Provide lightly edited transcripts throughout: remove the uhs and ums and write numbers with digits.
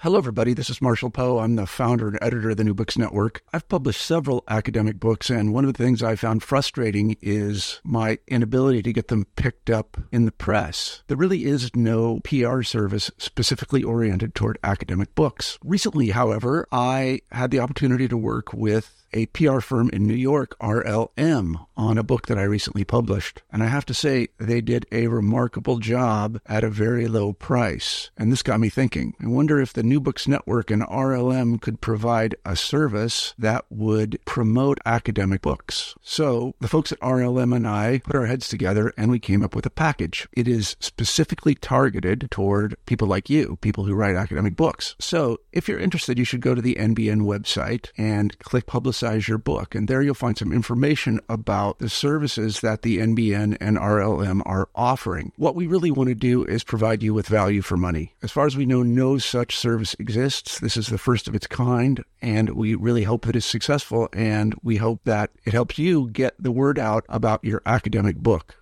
Hello, everybody. This is Marshall Poe. I'm the founder and editor of the New Books Network. I've published several academic books, and one of the things I found frustrating is my inability to get them picked up in the press. There really is no PR service specifically oriented toward academic books. Recently, however, I had the opportunity to work with a PR firm in New York, RLM, on a book that I recently published. And I have to say, they did a remarkable job at a very low price. And this got me thinking. I wonder if the New Books Network and RLM could provide a service that would promote academic books. So the folks at RLM and I put our heads together and we came up with a package. It is specifically targeted toward people like you, people who write academic books. So if you're interested, you should go to the NBN website and click Publicize Your Book. And there you'll find some information about the services that the NBN and RLM are offering. What we really want to do is provide you with value for money. As far as we know, no such service exists. This is the first of its kind, and we really hope that it's successful, and we hope that it helps you get the word out about your academic book.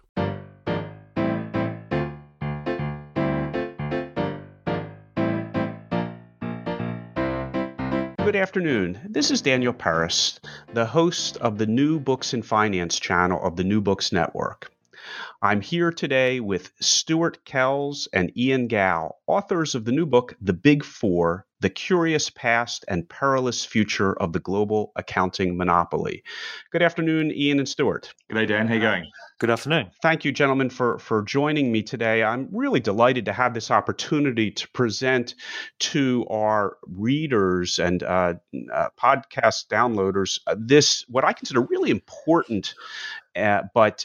Good afternoon. This is Daniel Paris, the host of the New Books in Finance channel of the New Books Network. I'm here today with Stuart Kells and Ian Gao, authors of the new book, The Big Four, The Curious Past and Perilous Future of the Global Accounting Monopoly. Good afternoon, Ian and Stuart. Good day, Dan. How are you going? Good afternoon. Thank you, gentlemen, for joining me today. I'm really delighted to have this opportunity to present to our readers and podcast downloaders this, what I consider really important, but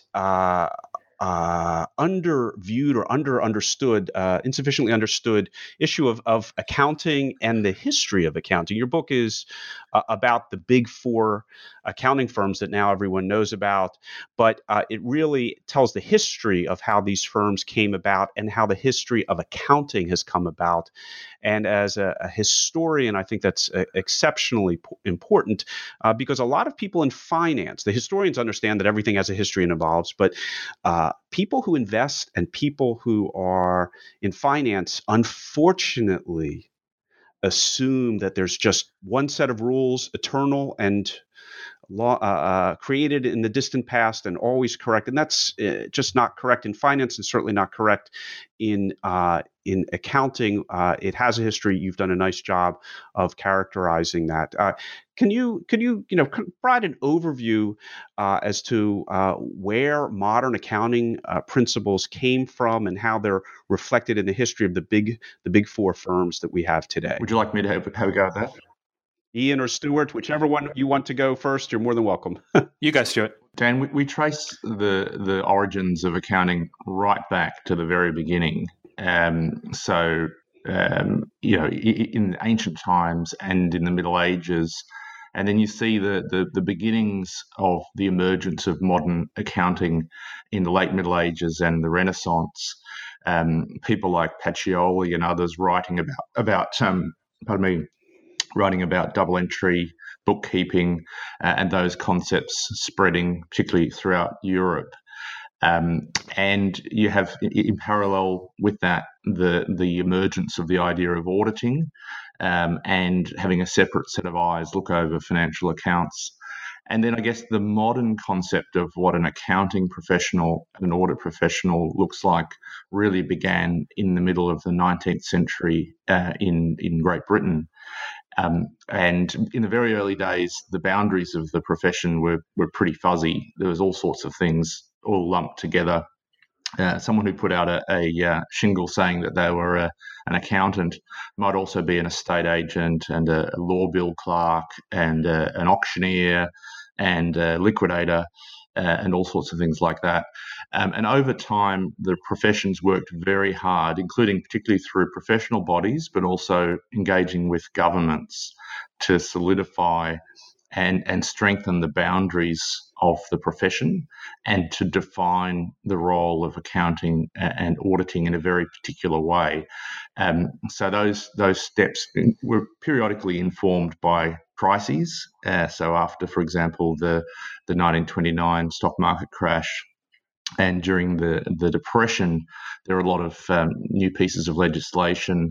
underviewed or understood, insufficiently understood issue of accounting and the history of accounting. Your book is about the big four accounting firms that now everyone knows about, but it really tells the history of how these firms came about and how the history of accounting has come about. And as a historian, I think that's exceptionally important because a lot of people in finance, the historians understand that everything has a history and evolves, but people who invest and people who are in finance, unfortunately, assume that there's just one set of rules, eternal and created in the distant past and always correct. And that's just not correct in finance and certainly not correct in accounting. It has a history. You've done a nice job of characterizing that. Can you provide an overview as to where modern accounting principles came from and how they're reflected in the history of the big four firms that we have today? Would you like me to have a go at that? Ian or Stuart, whichever one you want to go first, you're more than welcome. You go, Stuart. Dan, we trace the origins of accounting right back to the very beginning. In ancient times and in the Middle Ages, and then you see the beginnings of the emergence of modern accounting in the late Middle Ages and the Renaissance. People like Pacioli and others writing about double entry, bookkeeping, and those concepts spreading particularly throughout Europe. And you have, in parallel with that, the emergence of the idea of auditing and having a separate set of eyes look over financial accounts. And then I guess the modern concept of what an accounting professional and an audit professional looks like really began in the middle of the 19th century in Great Britain. And in the very early days, the boundaries of the profession were pretty fuzzy. There was all sorts of things all lumped together. Someone who put out a shingle saying that they were an accountant might also be an estate agent and a law bill clerk and an auctioneer and a liquidator and all sorts of things like that. And over time, the professions worked very hard, including particularly through professional bodies, but also engaging with governments to solidify and strengthen the boundaries of the profession and to define the role of accounting and auditing in a very particular way. So those steps were periodically informed by crises. So after, for example, the 1929 stock market crash, and during the Depression, there were a lot of new pieces of legislation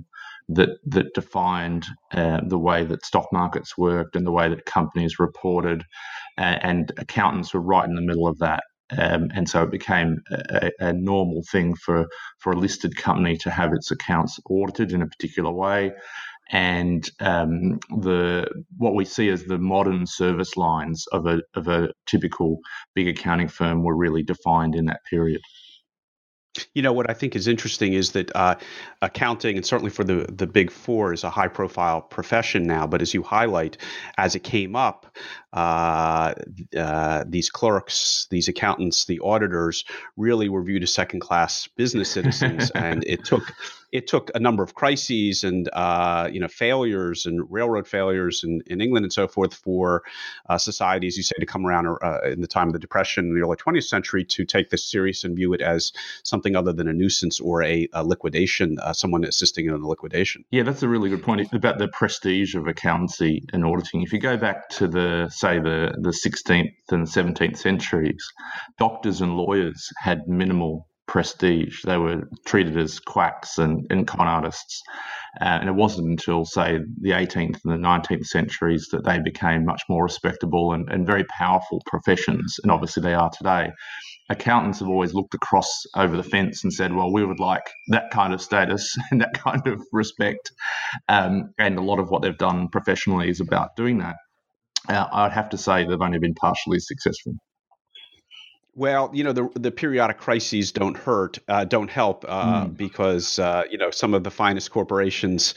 that defined the way that stock markets worked and the way that companies reported, and accountants were right in the middle of that. And so it became a normal thing for a listed company to have its accounts audited in a particular way. And what we see as the modern service lines of a typical big accounting firm were really defined in that period. What I think is interesting is that accounting, and certainly for the Big Four, is a high-profile profession now. But as you highlight, as it came up, these clerks, these accountants, the auditors really were viewed as second-class business citizens, and it took a number of crises and failures and railroad failures in England and so forth for society, as you say, to come around in the time of the Depression in the early 20th century to take this serious and view it as something other than a nuisance or a liquidation, someone assisting in a liquidation. Yeah, that's a really good point about the prestige of accountancy and auditing. If you go back to the 16th and 17th centuries, doctors and lawyers had minimal prestige. They were treated as quacks and con artists. And it wasn't until, say, the 18th and the 19th centuries that they became much more respectable and very powerful professions, and obviously they are today. Accountants have always looked across over the fence and said, well, we would like that kind of status and that kind of respect. And a lot of what they've done professionally is about doing that. I'd have to say they've only been partially successful. Well, the periodic crises don't help because some of the finest corporations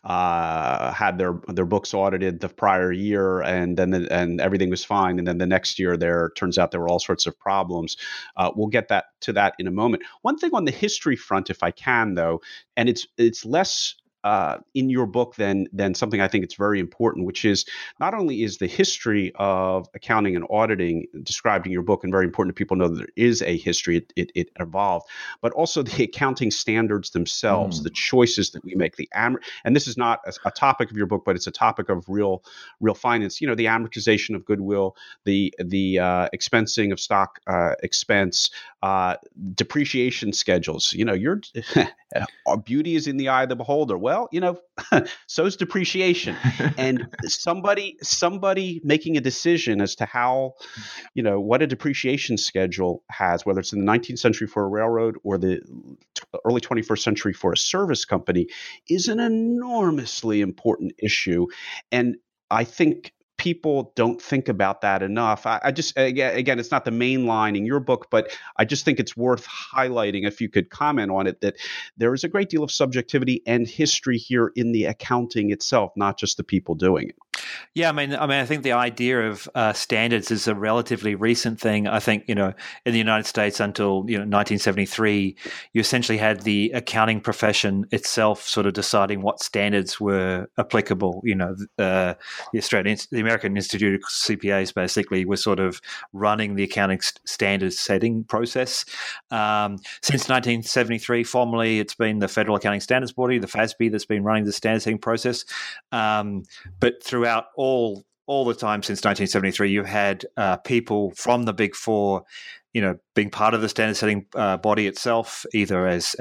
had their books audited the prior year, and then everything was fine, and then the next year turns out there were all sorts of problems. We'll get to that in a moment. One thing on the history front, if I can, though, and it's less in your book than something I think it's very important, which is not only is the history of accounting and auditing described in your book, and very important to people know that there is a history, it evolved, but also the accounting standards themselves, the choices that we make, and this is not a topic of your book, but it's a topic of real finance. The amortization of goodwill, the expensing of stock expense, depreciation schedules. Our beauty is in the eye of the beholder. Well, so is depreciation. And somebody making a decision as to how, what a depreciation schedule has, whether it's in the 19th century for a railroad or the early 21st century for a service company, is an enormously important issue. And I think people don't think about that enough. I just, again, it's not the main line in your book, but I just think it's worth highlighting, if you could comment on it, that there is a great deal of subjectivity and history here in the accounting itself, not just the people doing it. Yeah, I think the idea of standards is a relatively recent thing. I think, in the United States until 1973, you essentially had the accounting profession itself sort of deciding what standards were applicable. The American Institute of CPAs basically was sort of running the accounting standards setting process. Since 1973, formally, it's been the Federal Accounting Standards Body, the FASB, that's been running the standard setting process. But throughout all the time since 1973, you had people from the Big Four, being part of the standard setting body itself, either as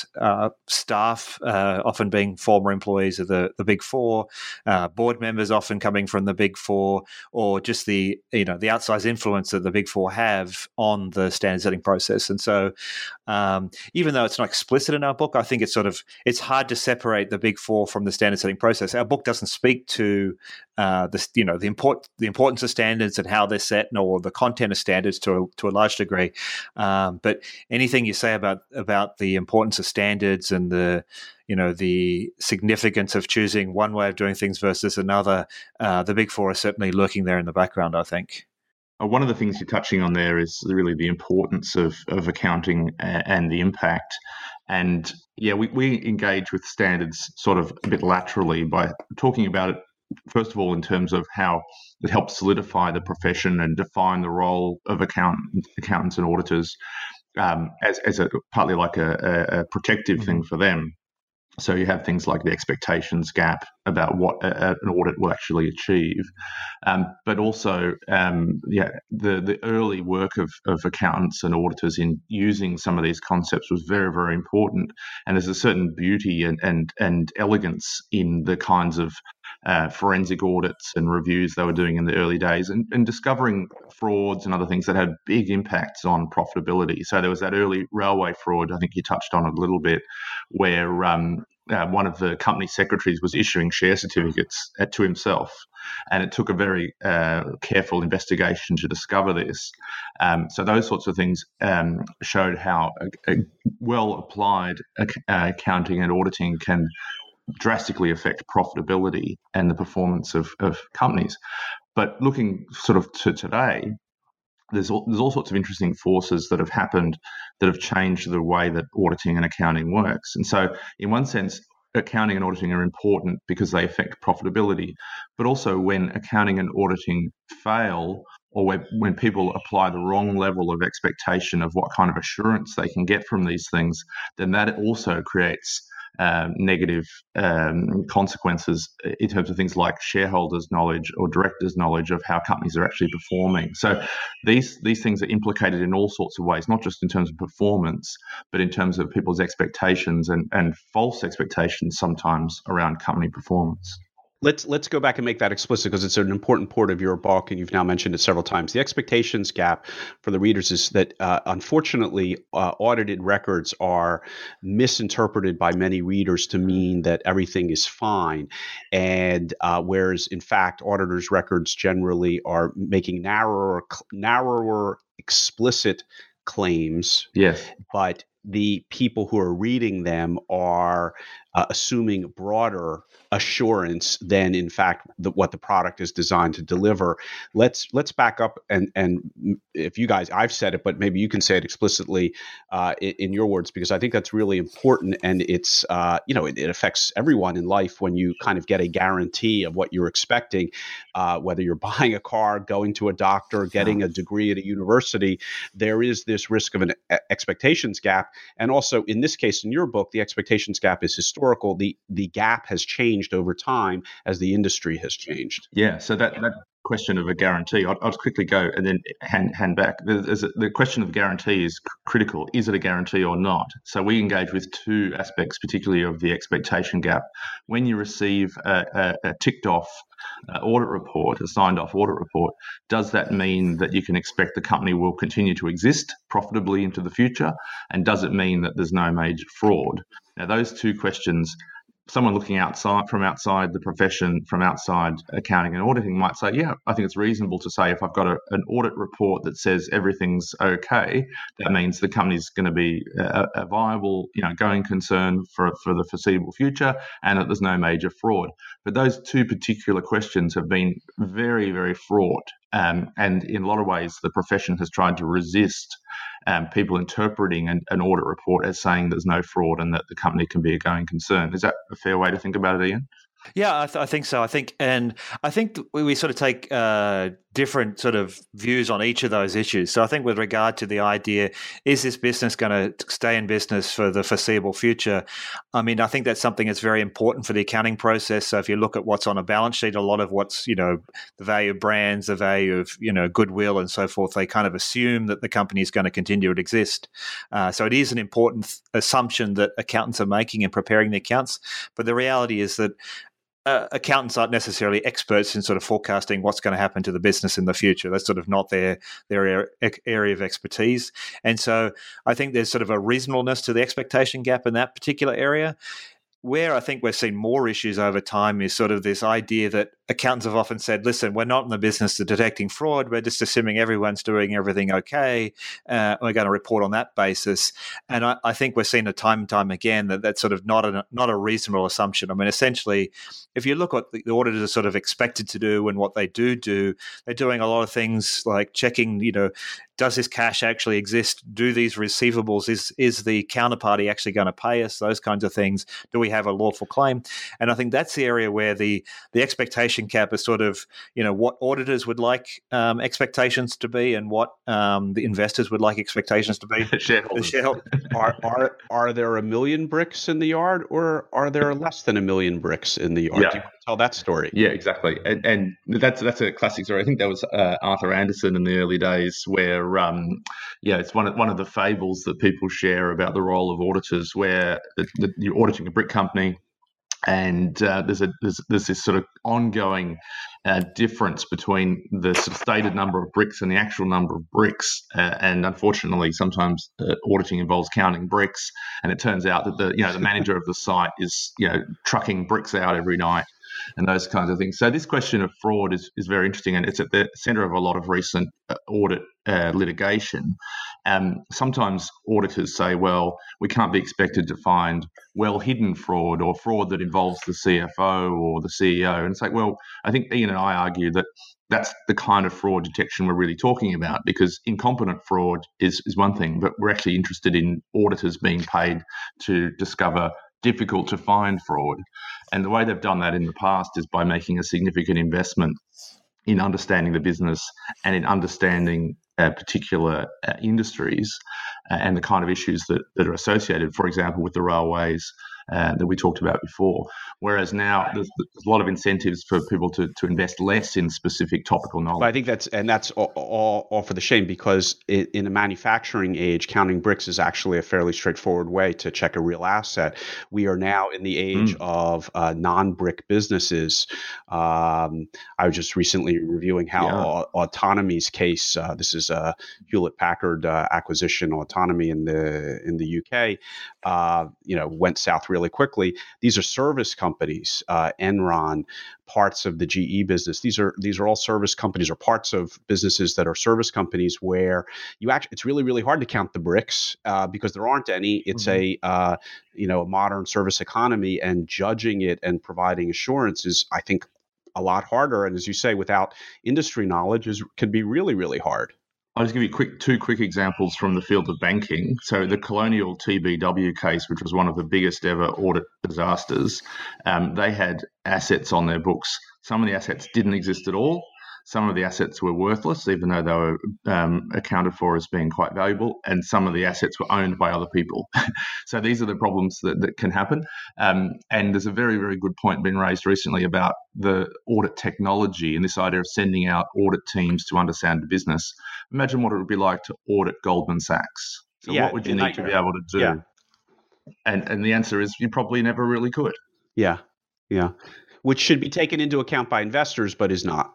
staff, often being former employees of the Big Four, board members often coming from the Big Four, or just the outsized influence that the Big Four have on the standard setting process. And so, even though it's not explicit in our book, I think it's hard to separate the Big Four from the standard setting process. Our book doesn't speak to the importance of standards and how they're set, nor the content of standards to a large degree. But anything you say about the importance of standards and the significance of choosing one way of doing things versus another, the Big Four are certainly lurking there in the background, I think. One of the things you're touching on there is really the importance of accounting and the impact. And we engage with standards sort of a bit laterally by talking about it, first of all, in terms of how it helps solidify the profession and define the role of accountants and auditors as partly like a protective thing for them. So you have things like the expectations gap about what an audit will actually achieve, but also the early work of accountants and auditors in using some of these concepts was very, very important. And there's a certain beauty and elegance in the kinds of forensic audits and reviews they were doing in the early days, and discovering frauds and other things that had big impacts on profitability. So there was that early railway fraud, I think you touched on it a little bit, where one of the company secretaries was issuing share certificates to himself. And it took a very careful investigation to discover this. So those sorts of things showed how well-applied accounting and auditing can drastically affect profitability and the performance of companies. But looking sort of to today, there's all sorts of interesting forces that have happened that have changed the way that auditing and accounting works. And so in one sense, accounting and auditing are important because they affect profitability, but also when accounting and auditing fail, or when people apply the wrong level of expectation of what kind of assurance they can get from these things, then that also creates negative consequences in terms of things like shareholders' knowledge or directors' knowledge of how companies are actually performing. So these things are implicated in all sorts of ways, not just in terms of performance, but in terms of people's expectations and false expectations sometimes around company performance. Let's go back and make that explicit, because it's an important part of your book, and you've now mentioned it several times. The expectations gap for the readers is that, unfortunately, audited records are misinterpreted by many readers to mean that everything is fine, and whereas, in fact, auditors' records generally are making narrower, explicit claims. Yes, but the people who are reading them are assuming broader assurance than, in fact, what the product is designed to deliver. Let's back up, and if you guys, I've said it, but maybe you can say it explicitly in your words, because I think that's really important, and it's it affects everyone in life when you kind of get a guarantee of what you're expecting, whether you're buying a car, going to a doctor, getting a degree at a university. There is this risk of an expectations gap, and also in this case, in your book, the expectations gap is historical. The gap has changed over time as the industry has changed. Yeah, so that question of a guarantee, I'll just quickly go and then hand back. The question of guarantee is critical. Is it a guarantee or not? So we engage with two aspects, particularly of the expectation gap. When you receive a ticked off audit report, a signed off audit report, does that mean that you can expect the company will continue to exist profitably into the future? And does it mean that there's no major fraud? Now, those two questions, someone looking from outside the profession, from outside accounting and auditing, might say, yeah, I think it's reasonable to say if I've got an audit report that says everything's okay, that means the company's going to be a viable, going concern for the foreseeable future, and that there's no major fraud. But those two particular questions have been very, very fraught. And in a lot of ways, the profession has tried to resist people interpreting an audit report as saying there's no fraud and that the company can be a going concern. Is that a fair way to think about it, Ian? Yeah, I think so. I think we sort of take different sort of views on each of those issues. So I think with regard to the idea, is this business going to stay in business for the foreseeable future? I mean, I think that's something that's very important for the accounting process. So if you look at what's on a balance sheet, a lot of what's, the value of brands, the value of, goodwill and so forth, they kind of assume that the company is going to continue to exist. So it is an important assumption that accountants are making in preparing the accounts. But the reality is that accountants aren't necessarily experts in sort of forecasting what's going to happen to the business in the future. That's sort of not their area of expertise. And so I think there's sort of a reasonableness to the expectation gap in that particular area. Where I think we've seen more issues over time is sort of this idea that accountants have often said, listen, we're not in the business of detecting fraud. We're just assuming everyone's doing everything okay. We're going to report on that basis. And I think we're seeing it time and time again that that's sort of not a reasonable assumption. I mean, essentially, if you look at what the auditors are sort of expected to do and what they do, they're doing a lot of things like checking, does this cash actually exist? Do these receivables, is the counterparty actually going to pay us? Those kinds of things. Do we have a lawful claim? And I think that's the area where the expectation cap is sort of, what auditors would like expectations to be and what the investors would like expectations to be. Are there a million bricks in the yard, or are there less than a million bricks in the yard? Yeah. Do you want to tell that story? Yeah, exactly. And that's a classic story. I think that was Arthur Andersen in the early days, where it's one of the fables that people share about the role of auditors, where you're auditing a brick company, and there's this sort of ongoing difference between the sort of stated number of bricks and the actual number of bricks. And unfortunately, sometimes auditing involves counting bricks, and it turns out that the manager of the site is trucking bricks out every night, and those kinds of things. So this question of fraud is very interesting, and it's at the center of a lot of recent audit litigation. Sometimes auditors say, well, we can't be expected to find well-hidden fraud or fraud that involves the CFO or the CEO. And it's like, well, I think Ian and I argue that that's the kind of fraud detection we're really talking about, because incompetent fraud is one thing, but we're actually interested in auditors being paid to discover difficult to find fraud. And the way they've done that in the past is by making a significant investment in understanding the business and in understanding particular industries and the kind of issues that are associated, for example, with the railways that we talked about before. Whereas now there's a lot of incentives for people to invest less in specific topical knowledge. But I think that's all for the shame, because in the manufacturing age, counting bricks is actually a fairly straightforward way to check a real asset. We are now in the age of non-brick businesses. I was just recently reviewing how Autonomy's case. This is a Hewlett-Packard acquisition, Autonomy in the UK. Went south really quickly. These are service companies, Enron, parts of the GE business. These are all service companies or parts of businesses that are service companies where it's really, really hard to count the bricks because there aren't any. It's a modern service economy, and judging it and providing assurance is, I think, a lot harder. And as you say, without industry knowledge, can be really, really hard. I'll just give you two quick examples from the field of banking. So the Colonial TBW case, which was one of the biggest ever audit disasters, they had assets on their books. Some of the assets didn't exist at all. Some of the assets were worthless, even though they were accounted for as being quite valuable, and some of the assets were owned by other people. So these are the problems that can happen. And there's a very, very good point been raised recently about the audit technology and this idea of sending out audit teams to understand the business. Imagine what it would be like to audit Goldman Sachs. So what would you need to be able to do? Yeah. And the answer is you probably never really could. Yeah. Which should be taken into account by investors, but is not.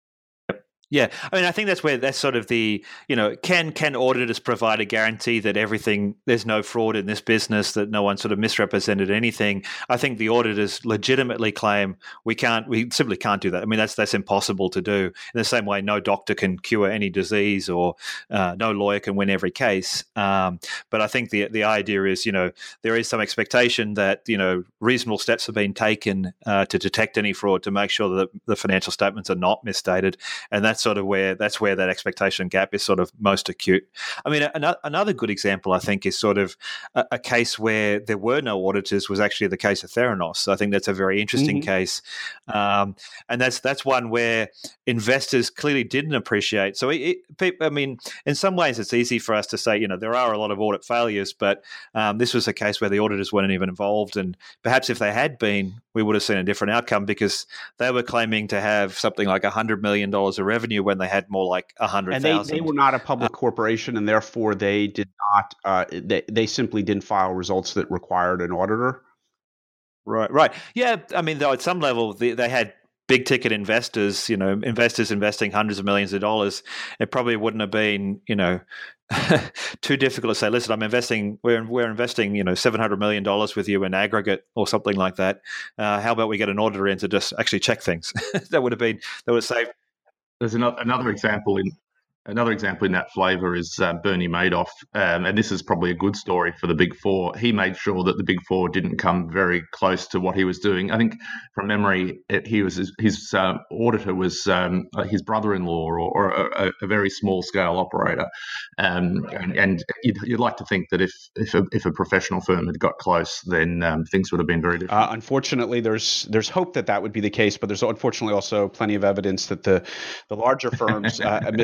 Yeah, I mean, I think that's sort of the, can auditors provide a guarantee that there's no fraud in this business, that no one sort of misrepresented anything? I think the auditors legitimately claim we simply can't do that. I mean, that's impossible to do. In the same way, no doctor can cure any disease, or no lawyer can win every case. But I think the idea is, there is some expectation that, reasonable steps have been taken to detect any fraud, to make sure that the financial statements are not misstated, and that's where that expectation gap is sort of most acute. I mean, another good example, I think, is sort of a case where there were no auditors was actually the case of Theranos. I think that's a very interesting case, and that's one where investors clearly didn't appreciate. So, I mean, in some ways, it's easy for us to say, there are a lot of audit failures, but this was a case where the auditors weren't even involved, and perhaps if they had been, we would have seen a different outcome, because they were claiming to have something like $100 million of revenue when they had more like 100,000. And they were not a public corporation, and therefore they did not. They simply didn't file results that required an auditor. Right. Yeah, I mean, though at some level they had big ticket investors. Investors investing hundreds of millions of dollars. It probably wouldn't have been, too difficult to say, listen, we're investing, $700 million with you in aggregate or something like that. How about we get an auditor in to just actually check things? that would have saved. There's another example Another example in that flavour is Bernie Madoff, and this is probably a good story for the Big Four. He made sure that the Big Four didn't come very close to what he was doing. I think, from memory, his auditor was his brother-in-law or a very small-scale operator, and you'd like to think that if a professional firm had got close, then things would have been very different. Unfortunately, there's hope that would be the case, but there's unfortunately also plenty of evidence that the larger firms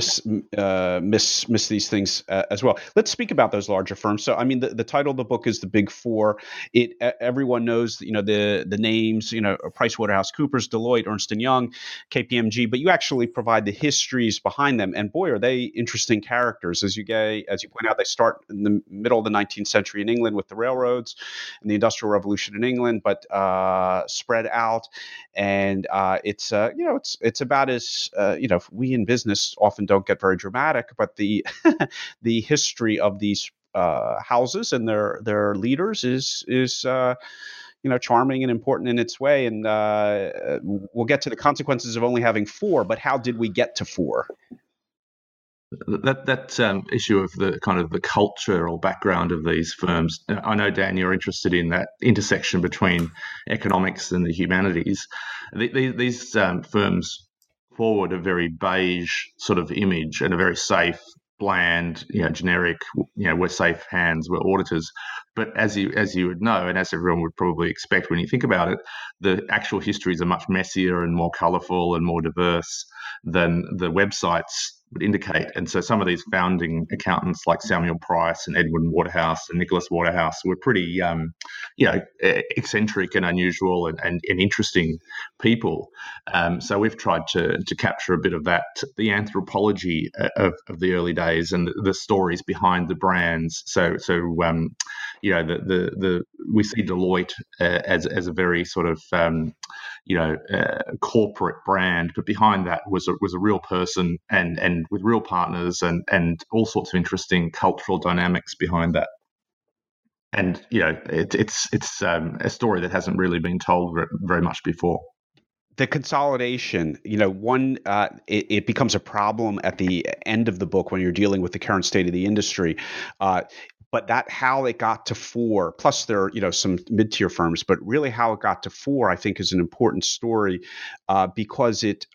miss these things as well. Let's speak about those larger firms. So, I mean, the title of the book is The Big Four. Everyone knows, the names, PricewaterhouseCoopers, Deloitte, Ernst & Young, KPMG, but you actually provide the histories behind them. And boy, are they interesting characters. As you point out, they start in the middle of the 19th century in England with the railroads and the Industrial Revolution in England, but spread out. And it's about as, we in business often don't get very dramatic, but the the history of these houses and their leaders is charming and important in its way. And we'll get to the consequences of only having four, but how did we get to four? That issue of the kind of the cultural background of these firms, I know, Dan, you're interested in that intersection between economics and the humanities. These firms forward a very beige sort of image and a very safe, bland, generic, we're safe hands, we're auditors. But as you would know, and as everyone would probably expect when you think about it, the actual histories are much messier and more colourful and more diverse than the websites would indicate. And so some of these founding accountants like Samuel Price and Edwin Waterhouse and Nicholas Waterhouse were pretty, eccentric and unusual and interesting people. So we've tried to capture a bit of that, the anthropology of the early days and the stories behind the brands. So we see Deloitte as a very sort of corporate brand, but behind that was a real person and with real partners and all sorts of interesting cultural dynamics behind that. And it's a story that hasn't really been told very much before. The consolidation, it becomes a problem at the end of the book when you're dealing with the current state of the industry. But that how it got to four, plus there are some mid-tier firms, but really how it got to four, I think, is an important story because it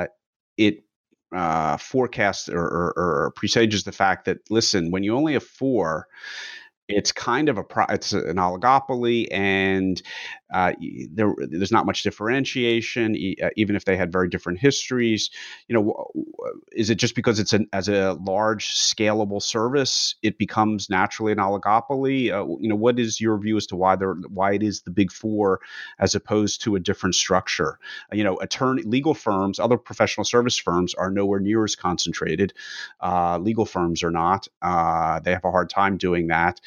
forecasts or presages the fact that, listen, when you only have four, it's kind of it's an oligopoly, and there's not much differentiation, even if they had very different histories. Is it just because it's as a large scalable service, it becomes naturally an oligopoly? What is your view as to why it is the Big Four as opposed to a different structure? Legal firms, other professional service firms are nowhere near as concentrated. Legal firms are not. They have a hard time doing that.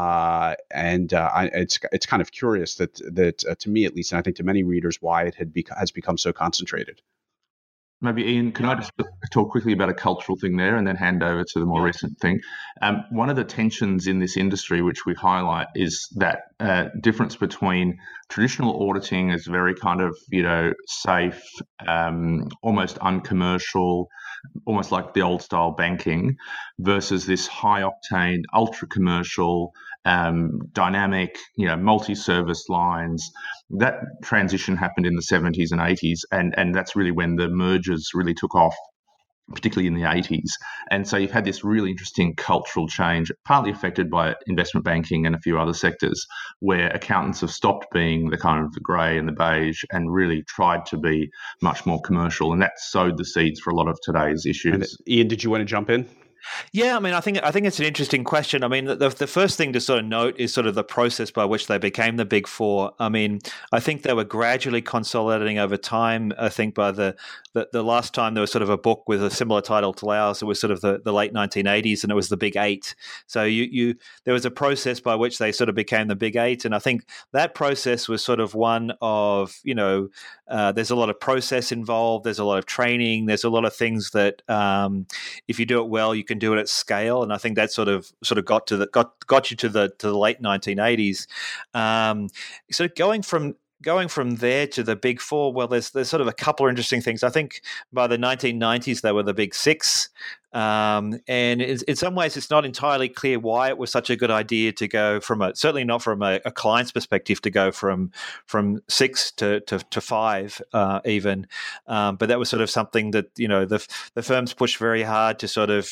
It's kind of curious that to me at least, and I think to many readers, why it has become so concentrated. Maybe, Ian, can I just talk quickly about a cultural thing there and then hand over to the more recent thing? One of the tensions in this industry, which we highlight, is that difference between traditional auditing as very kind of, safe, almost uncommercial, almost like the old style banking, versus this high octane, ultra commercial, dynamic, multi-service lines. That transition happened in the 70s and 80s, and that's really when the mergers really took off, particularly in the 80s. And so you've had this really interesting cultural change, partly affected by investment banking and a few other sectors, where accountants have stopped being the kind of the grey and the beige and really tried to be much more commercial. And that sowed the seeds for a lot of today's issues. And Ian, did you want to jump in? Yeah, I mean, I think it's an interesting question. I mean, the first thing to sort of note is sort of the process by which they became the Big Four. I mean, I think they were gradually consolidating over time. I think by the last time there was sort of a book with a similar title to ours, it was sort of the late 1980s, and it was the Big Eight. So there was a process by which they sort of became the Big Eight, and I think that process was sort of one of, there's a lot of process involved, there's a lot of training, there's a lot of things that if you do it well, you can do it at scale, and I think that sort of got you to the late 1980s. So going from there to the Big Four, well, there's sort of a couple of interesting things. I think by the 1990s they were the Big Six. And in some ways, it's not entirely clear why it was such a good idea to go certainly not from a client's perspective, to go from 6 to 5 even. But that was sort of something that, the firms pushed very hard to sort of,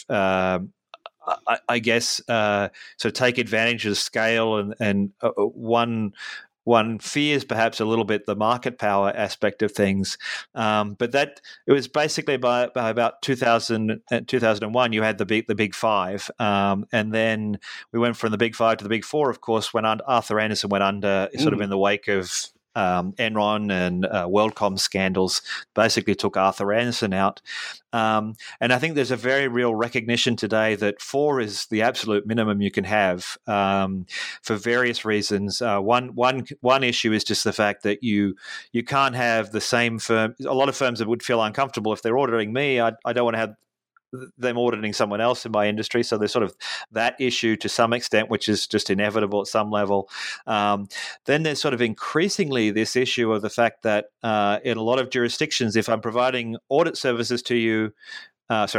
I guess, sort of take advantage of the scale, and one fears perhaps a little bit the market power aspect of things. But that it was basically by about 2000, 2001, you had the big five. And then we went from the big five to the big four, of course, when Arthur Andersen went under, sort of in the wake of Enron and WorldCom scandals, basically took Arthur Andersen out. And I think there's a very real recognition today that 4 is the absolute minimum you can have, for various reasons. One issue is just the fact that you can't have the same firm. A lot of firms that would feel uncomfortable if they're auditing me. I don't want to have them auditing someone else in my industry. So there's sort of that issue to some extent, which is just inevitable at some level. Then there's sort of increasingly this issue of the fact that in a lot of jurisdictions, if I'm providing audit services to you, I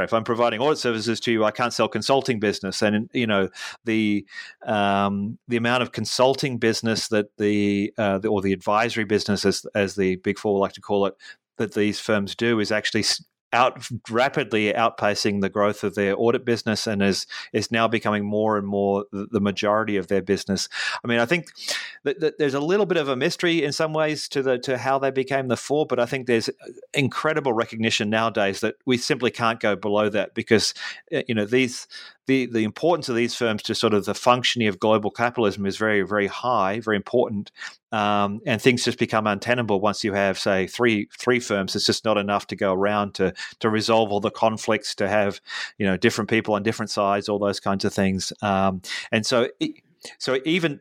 can't sell consulting business, and the amount of consulting business that or the advisory business, as the Big Four like to call it, that these firms do is actually rapidly outpacing the growth of their audit business, and is now becoming more and more the majority of their business. I mean, I think that there's a little bit of a mystery in some ways to how they became the 4, but I think there's incredible recognition nowadays that we simply can't go below that, because the importance of these firms to sort of the functioning of global capitalism is very, very high, very important. And things just become untenable once you have, say, three firms. It's just not enough to go around to resolve all the conflicts, to have different people on different sides, all those kinds of things. And so even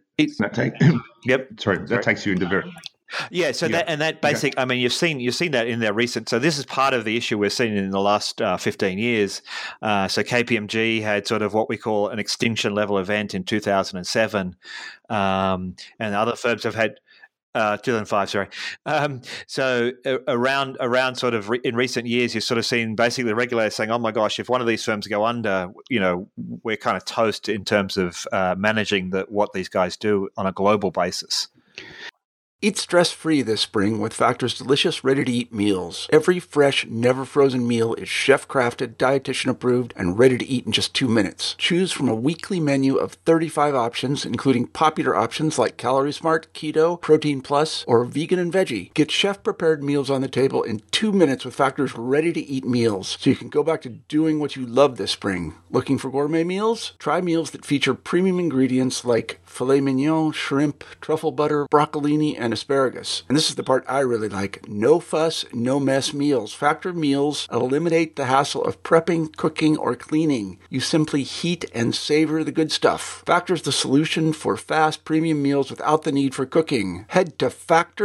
that takes you into very. Yeah, so that basic. I mean, you've seen that in their recent. So this is part of the issue we're seeing in the last 15 years. So KPMG had sort of what we call an extinction level event in 2007, and other firms have had 2005. Sorry. So around sort of in recent years, you've sort of seen basically the regulators saying, "Oh my gosh, if one of these firms go under, we're kind of toast in terms of managing what these guys do on a global basis." Eat stress-free this spring with Factor's delicious, ready-to-eat meals. Every fresh, never-frozen meal is chef-crafted, dietitian-approved, and ready to eat in just 2 minutes. Choose from a weekly menu of 35 options, including popular options like Calorie Smart, Keto, Protein Plus, or Vegan and Veggie. Get chef-prepared meals on the table in 2 minutes with Factor's ready-to-eat meals, so you can go back to doing what you love this spring. Looking for gourmet meals? Try meals that feature premium ingredients like filet mignon, shrimp, truffle butter, broccolini, and asparagus. And this is the part I really like. No fuss, no mess meals. Factor meals eliminate the hassle of prepping, cooking, or cleaning. You simply heat and savor the good stuff. Factor's the solution for fast premium meals without the need for cooking. Head to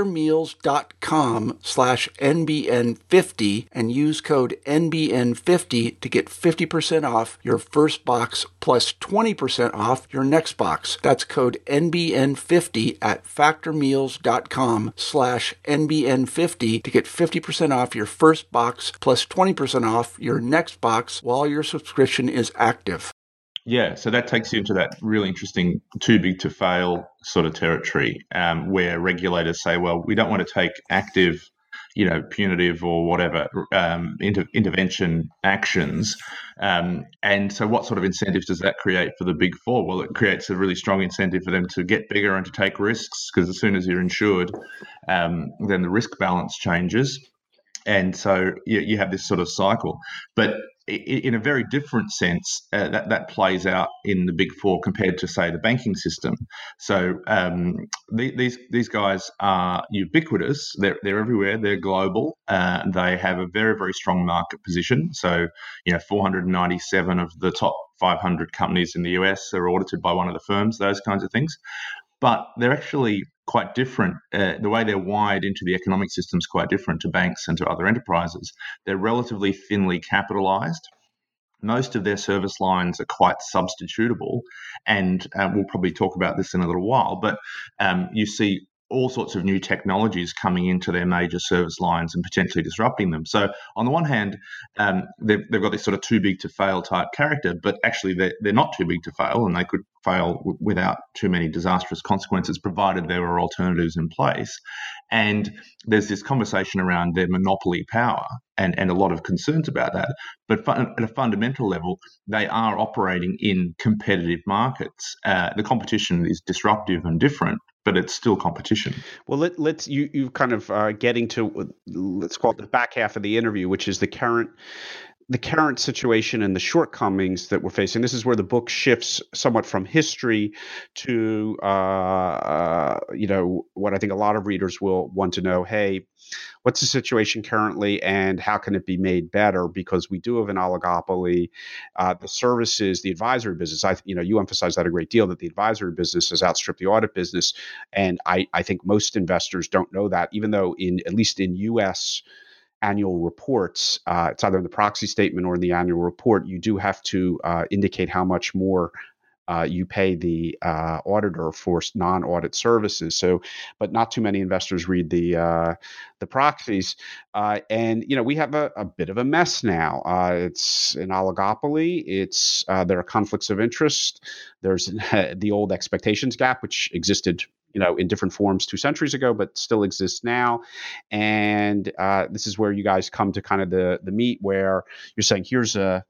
factormeals.com/NBN50 and use code NBN50 to get 50% off your first box plus 20% off your next box. That's code NBN50 at factormeals.com/NBN50 to get 50% off your first box plus 20% off your next box while your subscription is active. Yeah, so that takes you into that really interesting too big to fail sort of territory, where regulators say, well, we don't want to take active, punitive or whatever intervention actions. And so what sort of incentives does that create for the Big Four? Well, it creates a really strong incentive for them to get bigger and to take risks, because as soon as you're insured, then the risk balance changes. And so you have this sort of cycle. But in a very different sense, that plays out in the Big Four compared to, say, the banking system. So these guys are ubiquitous. They're everywhere. They're global. They have a very, very strong market position. So 497 of the top 500 companies in the US are audited by one of the firms. Those kinds of things. But they're actually quite different. The way they're wired into the economic system is quite different to banks and to other enterprises. They're relatively thinly capitalized. Most of their service lines are quite substitutable, and we'll probably talk about this in a little while, but you see all sorts of new technologies coming into their major service lines and potentially disrupting them. So on the one hand, they've got this sort of too big to fail type character, but actually they're not too big to fail, and they could fail without too many disastrous consequences, provided there were alternatives in place. And there's this conversation around their monopoly power and a lot of concerns about that. But at a fundamental level, they are operating in competitive markets. The competition is disruptive and different, but it's still competition. Well, let's you kind of getting to, let's call it the back half of the interview, which is the current situation and the shortcomings that we're facing. This is where the book shifts somewhat from history to what I think a lot of readers will want to know. Hey, what's the situation currently, and how can it be made better? Because we do have an oligopoly. The services, the advisory business, you emphasize that a great deal, that the advisory business has outstripped the audit business. And I think most investors don't know that, even though at least in U.S. annual reports, it's either in the proxy statement or in the annual report, you do have to indicate how much more you pay the auditor for non-audit services. So, but not too many investors read the proxies, and we have a bit of a mess now. It's an oligopoly. There are conflicts of interest. There's the old expectations gap, which existed in different forms 2 centuries ago, but still exists now. And this is where you guys come to kind of the meat, where you're saying, here's a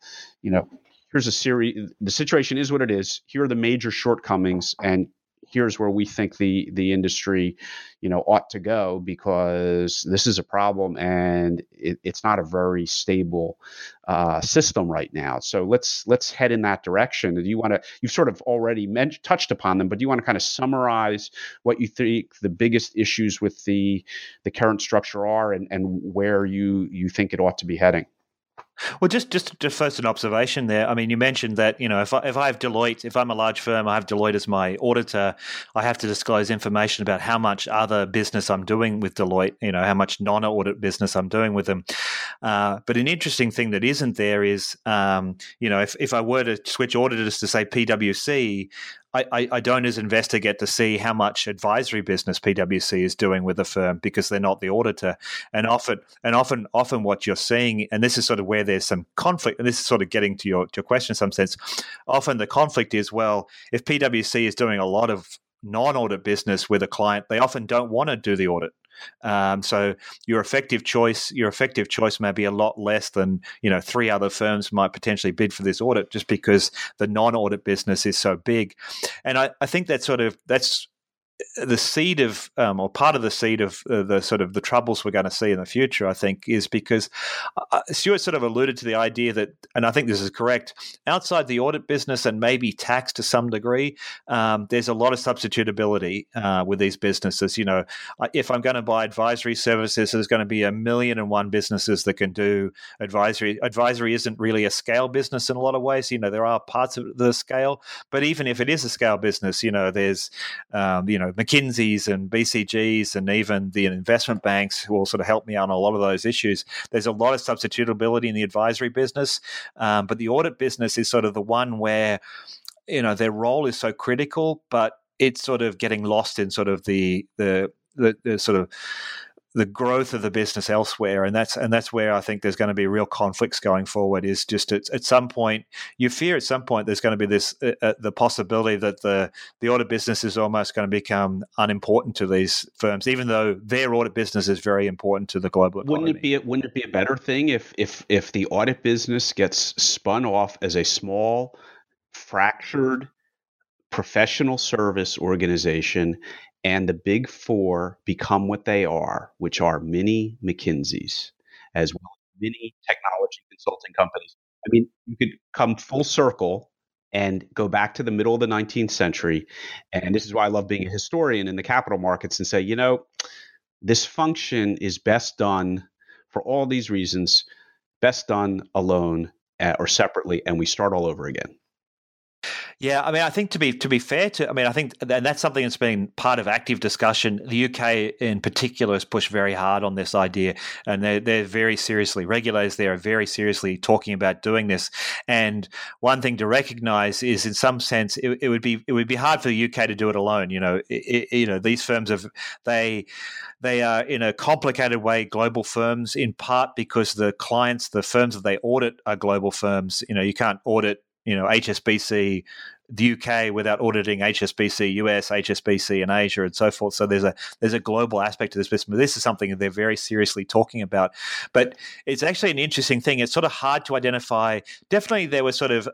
series. The situation is what it is. Here are the major shortcomings, and here's where we think the industry, ought to go, because this is a problem, and it's not a very stable system right now. So let's head in that direction. Do you want to? You've sort of already touched upon them, but do you want to kind of summarize what you think the biggest issues with the current structure are, and where you think it ought to be heading? Well, just first an observation there. I mean, you mentioned that if I have Deloitte, if I'm a large firm, I have Deloitte as my auditor, I have to disclose information about how much other business I'm doing with Deloitte. How much non-audit business I'm doing with them. But an interesting thing that isn't there is, if I were to switch auditors to say PwC, I don't, as an investor, get to see how much advisory business PwC is doing with the firm, because they're not the auditor. And often what you're seeing, and this is sort of where there's some conflict, and this is sort of getting to your question in some sense. Often the conflict is, well, if PwC is doing a lot of non-audit business with a client, they often don't want to do the audit. So your effective choice may be a lot less than 3 other firms might potentially bid for this audit, just because the non-audit business is so big. And I think that's the seed of, or part of the seed of the sort of the troubles we're going to see in the future, I think, is because Stuart sort of alluded to the idea that, and I think this is correct, outside the audit business and maybe tax to some degree, there's a lot of substitutability with these businesses. If I'm going to buy advisory services, there's going to be 1,000,001 businesses that can do advisory. Advisory isn't really a scale business in a lot of ways. There are parts of the scale, but even if it is a scale business, there's McKinsey's and BCG's and even the investment banks who will sort of help me out on a lot of those issues. There's a lot of substitutability in the advisory business, but the audit business is sort of the one where their role is so critical, but it's sort of getting lost in sort of the sort of the growth of the business elsewhere, and that's where I think there's going to be real conflicts going forward. Is just at some point, you fear at some point there's going to be this the possibility that the audit business is almost going to become unimportant to these firms, even though their audit business is very important to the global economy. Wouldn't it be a better thing if the audit business gets spun off as a small, fractured professional service organization, and the big four become what they are, which are mini McKinseys, as well as mini technology consulting companies? I mean, you could come full circle and go back to the middle of the 19th century. And this is why I love being a historian in the capital markets, and say, this function is best done, for all these reasons, best done alone or separately, and we start all over again. Yeah, I mean, I think to be fair to, I mean, I think, and that's something that's been part of active discussion. The UK in particular has pushed very hard on this idea, and they're very seriously, regulators there are very seriously talking about doing this. And one thing to recognise is, in some sense, it would be hard for the UK to do it alone. These firms they are in a complicated way global firms, in part because the clients, the firms that they audit, are global firms. You can't audit HSBC the UK without auditing HSBC US, HSBC in Asia, and so forth. So there's a global aspect to this business. This is something that they're very seriously talking about. But it's actually an interesting thing. It's sort of hard to identify. Definitely there was sort of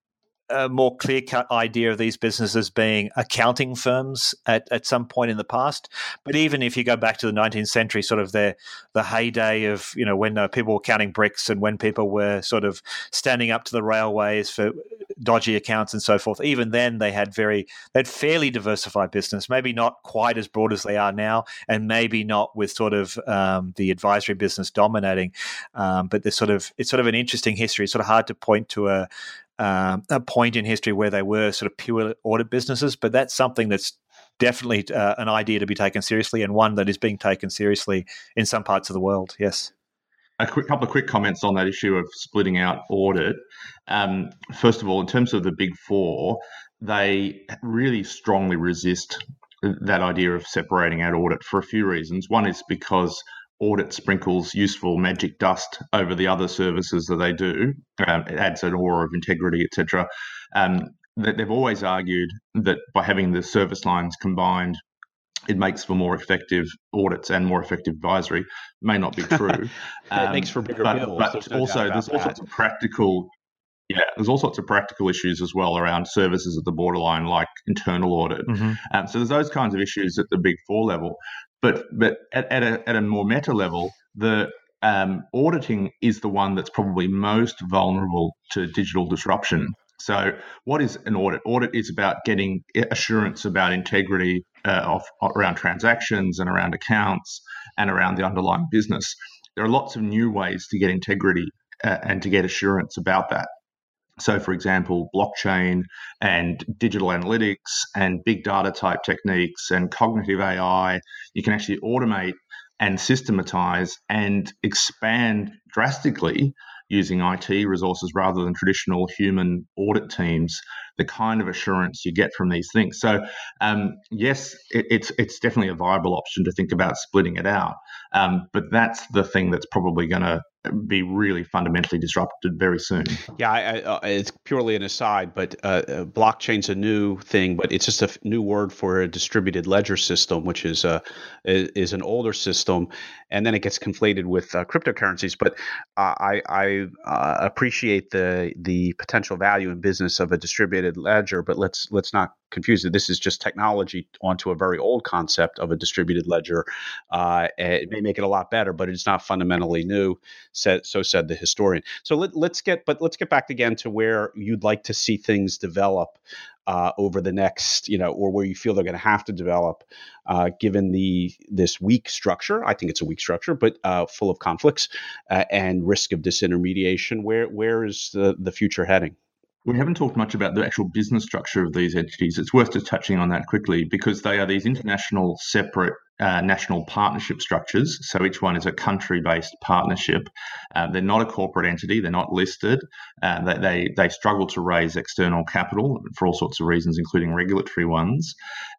a more clear-cut idea of these businesses being accounting firms at some point in the past. But even if you go back to the 19th century, sort of the heyday of, when people were counting bricks and when people were sort of standing up to the railways for dodgy accounts and so forth, even then they had fairly diversified business, maybe not quite as broad as they are now, and maybe not with sort of the advisory business dominating. But it's sort of an interesting history. It's sort of hard to point to a point in history where they were sort of pure audit businesses, but that's something that's definitely an idea to be taken seriously, and one that is being taken seriously in some parts of the world. Yes. A couple of quick comments on that issue of splitting out audit. First of all, in terms of the Big Four, they really strongly resist that idea of separating out audit for a few reasons. One is because audit sprinkles useful magic dust over the other services that they do. It adds an aura of integrity, etc. They've always argued that by having the service lines combined, it makes for more effective audits and more effective advisory. May not be true. It makes for bigger bills. But there's all sorts of practical. Yeah, there's all sorts of practical issues as well around services at the borderline, like internal audit. Mm-hmm. So there's those kinds of issues at the Big Four level. But at a more meta level, the auditing is the one that's probably most vulnerable to digital disruption. So what is an audit? Audit is about getting assurance about integrity around transactions and around accounts and around the underlying business. There are lots of new ways to get integrity and to get assurance about that. So, for example, blockchain and digital analytics and big data type techniques and cognitive AI, you can actually automate and systematize and expand drastically using IT resources rather than traditional human audit teams, the kind of assurance you get from these things. So, yes, it's definitely a viable option to think about splitting it out. But that's the thing that's probably going to be really fundamentally disrupted very soon. Yeah, it's purely an aside, but blockchain's a new thing, but it's just a new word for a distributed ledger system, which is an older system, and then it gets conflated with cryptocurrencies. But I appreciate the potential value in business of a distributed ledger, but let's not confuse it. This is just technology onto a very old concept of a distributed ledger. It may make it a lot better, but it's not fundamentally new. So said the historian. So let's get back again to where you'd like to see things develop over the next, or where you feel they're going to have to develop, given this weak structure. I think it's a weak structure, but full of conflicts and risk of disintermediation. Where is the future heading? We haven't talked much about the actual business structure of these entities. It's worth just touching on that quickly because they are these international separate national partnership structures. So each one is a country-based partnership. They're not a corporate entity. They're not listed. They struggle to raise external capital for all sorts of reasons, including regulatory ones.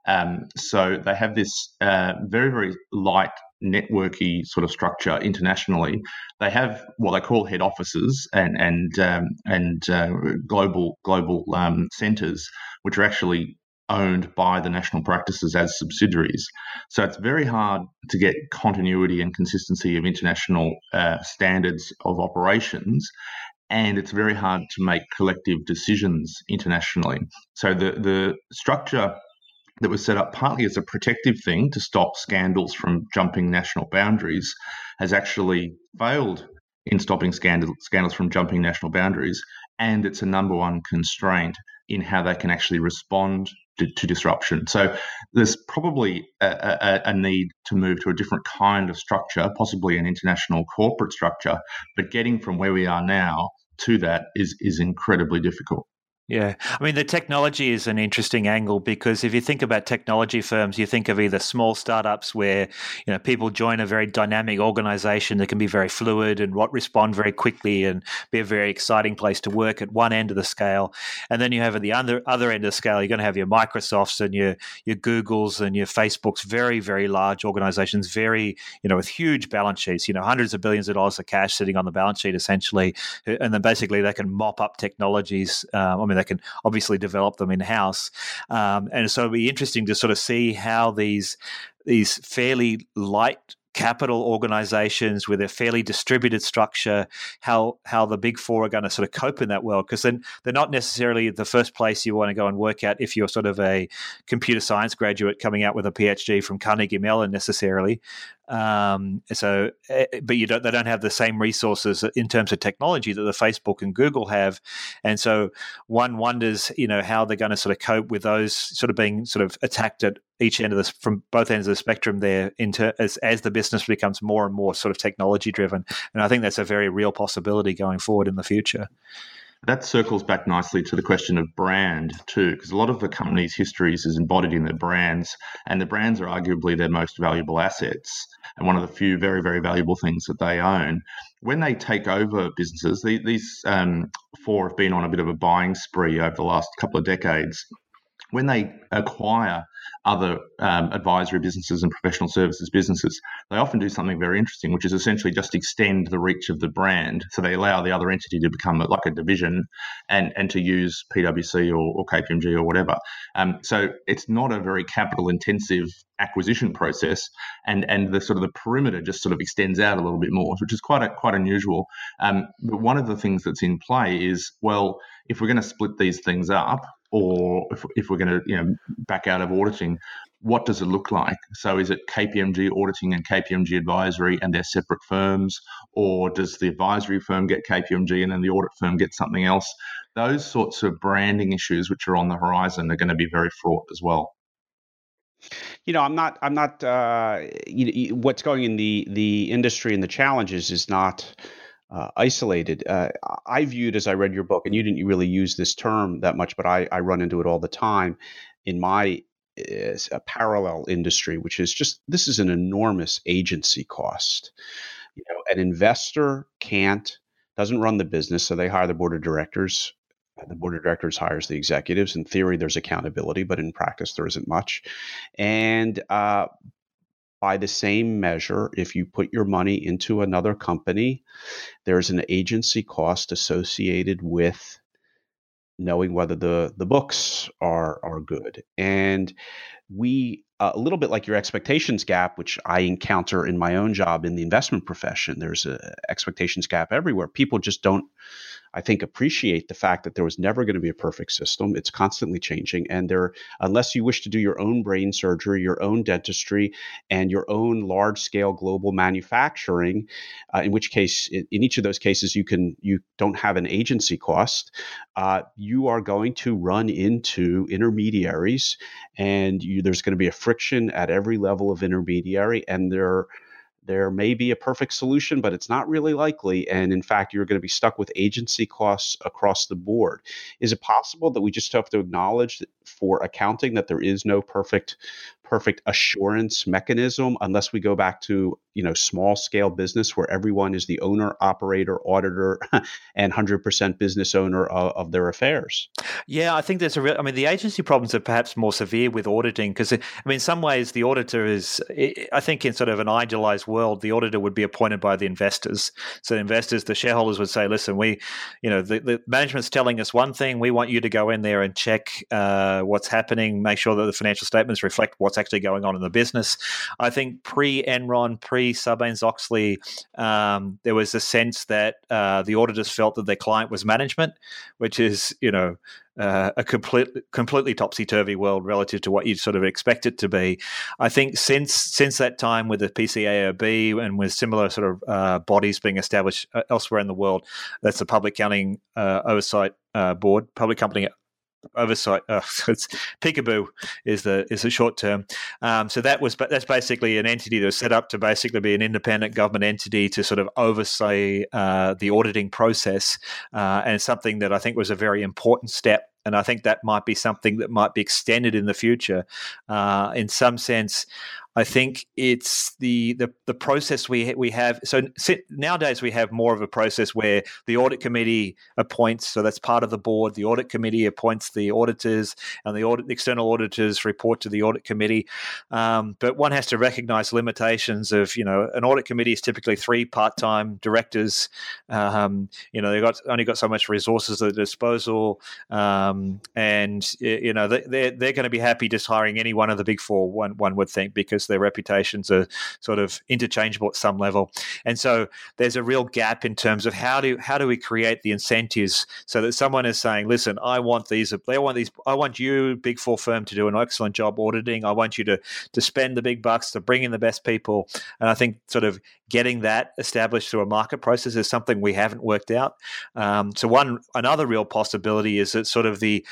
So they have this very, very light networky sort of structure internationally. They have what they call head offices and global centres, which are actually owned by the national practices as subsidiaries. So it's very hard to get continuity and consistency of international standards of operations, and it's very hard to make collective decisions internationally. So the structure that was set up partly as a protective thing to stop scandals from jumping national boundaries has actually failed in stopping scandals from jumping national boundaries, and it's a number one constraint in how they can actually respond to disruption. So there's probably a need to move to a different kind of structure, possibly an international corporate structure, but getting from where we are now to that is incredibly difficult. Yeah. I mean, the technology is an interesting angle because if you think about technology firms, you think of either small startups where, people join a very dynamic organization that can be very fluid and respond very quickly and be a very exciting place to work at one end of the scale. And then you have at the other end of the scale, you're going to have your Microsofts and your Googles and your Facebooks, very, very large organizations, very, with huge balance sheets, hundreds of billions of dollars of cash sitting on the balance sheet essentially. And then basically they can mop up technologies. They can obviously develop them in-house. And so it'll be interesting to sort of see how these fairly light capital organizations with a fairly distributed structure, how the big four are going to sort of cope in that world, because then they're not necessarily the first place you want to go and work at if you're sort of a computer science graduate coming out with a PhD from Carnegie Mellon necessarily. But they don't have the same resources in terms of technology that the Facebook and Google have, and so one wonders, how they're going to sort of cope with those sort of being sort of attacked at each end of this, from both ends of the spectrum there, as the business becomes more and more sort of technology driven, and I think that's a very real possibility going forward in the future. That circles back nicely to the question of brand too, because a lot of the company's histories is embodied in their brands, and the brands are arguably their most valuable assets and one of the few very, very valuable things that they own. When they take over businesses, these four have been on a bit of a buying spree over the last couple of decades. When they acquire other advisory businesses and professional services businesses, they often do something very interesting, which is essentially just extend the reach of the brand. So they allow the other entity to become like a division and to use PwC or KPMG or whatever. So it's not a very capital intensive acquisition process, and the sort of the perimeter just sort of extends out a little bit more, which is quite unusual. But one of the things that's in play is, well, if we're going to split these things up, or if we're going to back out of auditing, what does it look like? So is it KPMG auditing and KPMG advisory and they're separate firms, or does the advisory firm get KPMG and then the audit firm gets something else? Those sorts of branding issues which are on the horizon are going to be very fraught as well. I'm not. What's going in the industry and the challenges is not isolated. I viewed, as I read your book, and you didn't really use this term that much, but I run into it all the time in my parallel industry, which is just, this is an enormous agency cost. An investor doesn't run the business, so they hire the board of directors. The board of directors hires the executives. In theory, there's accountability, but in practice, there isn't much. And by the same measure, if you put your money into another company, there's an agency cost associated with knowing whether the books are good. And we, a little bit like your expectations gap, which I encounter in my own job in the investment profession, there's an expectations gap everywhere. People just don't, I think, appreciate the fact that there was never going to be a perfect system. It's constantly changing. And unless you wish to do your own brain surgery, your own dentistry, and your own large-scale global manufacturing, in which case, in each of those cases, you don't have an agency cost, you are going to run into intermediaries, and there's going to be a friction at every level of intermediary, and there may be a perfect solution, but it's not really likely. And in fact, you're going to be stuck with agency costs across the board. Is it possible that we just have to acknowledge that for accounting that there is no perfect assurance mechanism unless we go back to, small scale business where everyone is the owner, operator, auditor, and 100% business owner of their affairs? Yeah, I think there's the agency problems are perhaps more severe with auditing because, in some ways the auditor is, I think in sort of an idealized world, the auditor would be appointed by the investors. So the shareholders would say, listen, the management's telling us one thing, we want you to go in there and check what's happening, make sure that the financial statements reflect what's actually going on in the business. I think pre-Enron, pre-Sarbanes-Oxley, there was a sense that the auditors felt that their client was management, which is, a completely topsy-turvy world relative to what you'd sort of expect it to be. I think since that time with the PCAOB and with similar sort of bodies being established elsewhere in the world, that's the Public Accounting Oversight Board, Public Company Oversight. It's Peekaboo is the short term. So that's basically an entity that was set up to basically be an independent government entity to sort of oversee the auditing process, and something that I think was a very important step And I think that might be something that might be extended in the future. In some sense, I think it's the process we have. So nowadays we have more of a process where the audit committee appoints, so that's part of the board. The audit committee appoints the auditors, and the external auditors report to the audit committee. But one has to recognise limitations of, an audit committee is typically 3 part-time directors. They've only got so much resources at their disposal, and they're going to be happy just hiring any one of the big four. One would think, because their reputations are sort of interchangeable at some level. And so there's a real gap in terms of how do we create the incentives so that someone is saying, listen, I want you, Big Four firm, to do an excellent job auditing. I want you to spend the big bucks to bring in the best people. And I think sort of getting that established through a market process is something we haven't worked out. So another real possibility is that sort of the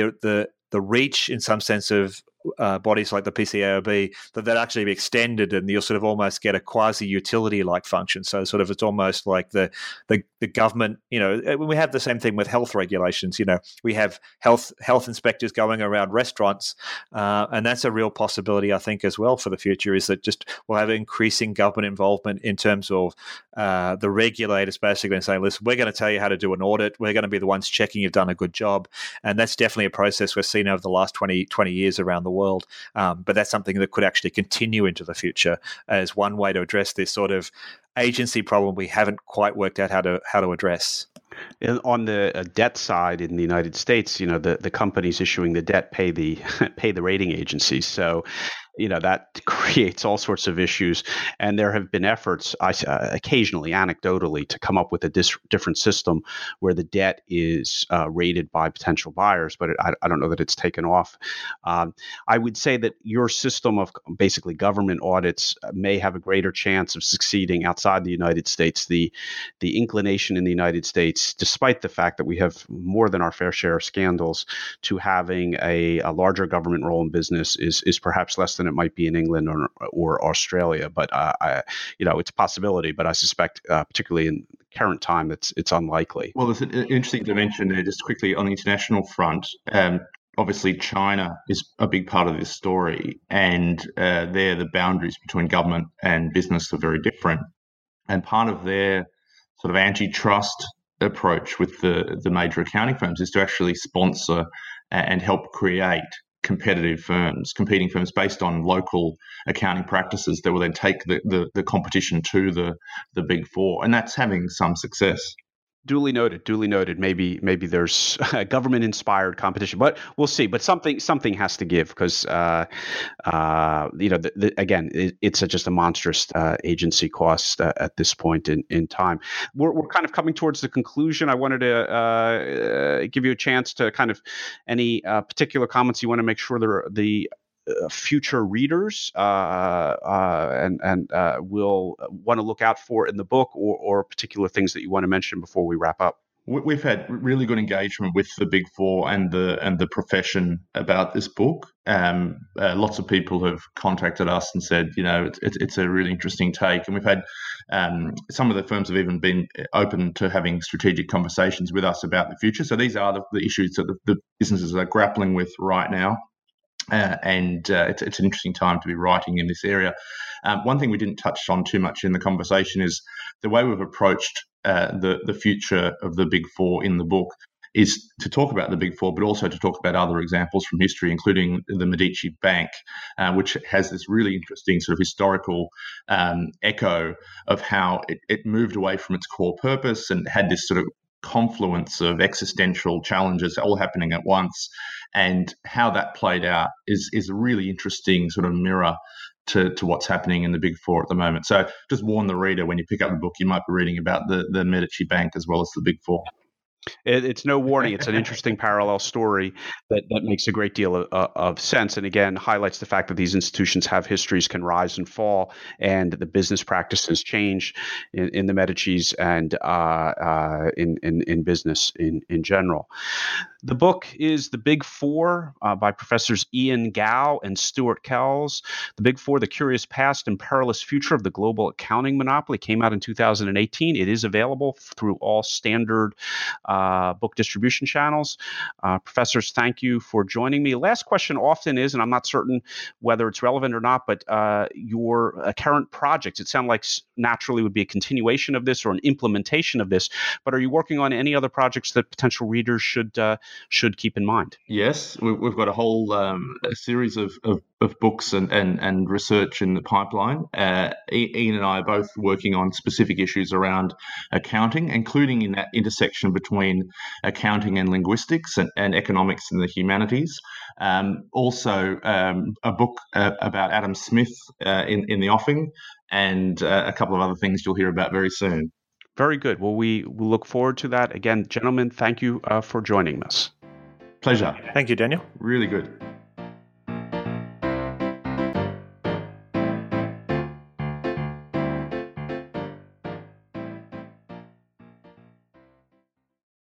reach, in some sense, of bodies like the PCAOB, that actually be extended, and you'll sort of almost get a quasi-utility like function. So sort of it's almost like the government, we have the same thing with health regulations. We have health inspectors going around restaurants, and that's a real possibility, I think, as well for the future, is that just we'll have increasing government involvement in terms of the regulators basically saying, listen, we're going to tell you how to do an audit. We're going to be the ones checking you've done a good job. And that's definitely a process we've seen over the last 20 years around the world. But that's something that could actually continue into the future as one way to address this sort of agency problem we haven't quite worked out how to address. And on the debt side in the United States, the companies issuing the debt pay the rating agencies. So that creates all sorts of issues. And there have been efforts, occasionally, anecdotally, to come up with a different system where the debt is rated by potential buyers, but I don't know that it's taken off. I would say that your system of basically government audits may have a greater chance of succeeding outside the United States. The inclination in the United States, despite the fact that we have more than our fair share of scandals, to having a larger government role in business is perhaps less than it might be in England or Australia, but it's a possibility. But I suspect, particularly in current time, it's unlikely. Well, there's an interesting dimension there, just quickly on the international front. Obviously, China is a big part of this story, and there the boundaries between government and business are very different. And part of their sort of antitrust approach with the major accounting firms is to actually sponsor and help create competing firms based on local accounting practices that will then take the competition to the Big Four, and that's having some success. Duly noted. Maybe there's government-inspired competition, but we'll see. But something has to give, because again, it's just a monstrous agency cost at this point in time. We're kind of coming towards the conclusion. I wanted to give you a chance to kind of any particular comments you want to make sure the future readers and will want to look out for in the book, or particular things that you want to mention before we wrap up. We've had really good engagement with the Big Four and the profession about this book. Lots of people have contacted us and said, it's a really interesting take. And we've had some of the firms have even been open to having strategic conversations with us about the future. So these are the issues that the businesses are grappling with right now. And it's an interesting time to be writing in this area. One thing we didn't touch on too much in the conversation is the way we've approached the future of the Big Four in the book is to talk about the Big Four, but also to talk about other examples from history, including the Medici Bank, which has this really interesting sort of historical echo of how it moved away from its core purpose and had this sort of confluence of existential challenges all happening at once, and how that played out is a really interesting sort of mirror to what's happening in the Big Four at the moment. So just warn the reader, when you pick up the book, you might be reading about the Medici Bank as well as the Big Four. It's no warning. It's an interesting parallel story that makes a great deal of sense, and again highlights the fact that these institutions have histories, can rise and fall, and the business practices change in the Medicis and in business in general. The book is The Big Four by Professors Ian Gao and Stuart Kells. The Big Four, The Curious Past and Perilous Future of the Global Accounting Monopoly, came out in 2018. It is available through all standard book distribution channels. Professors, thank you for joining me. Last question often is, and I'm not certain whether it's relevant or not, but your current projects, it sounds like naturally would be a continuation of this or an implementation of this, but are you working on any other projects that potential readers should keep in mind? Yes, we've got a whole a series of books and research in the pipeline. Ian and I are both working on specific issues around accounting, including in that intersection between accounting and linguistics and economics and the humanities. Also, a book about Adam Smith in the offing, and a couple of other things you'll hear about very soon. Very good. Well, we look forward to that. Again, gentlemen, thank you for joining us. Pleasure. Thank you, Daniel. Really good.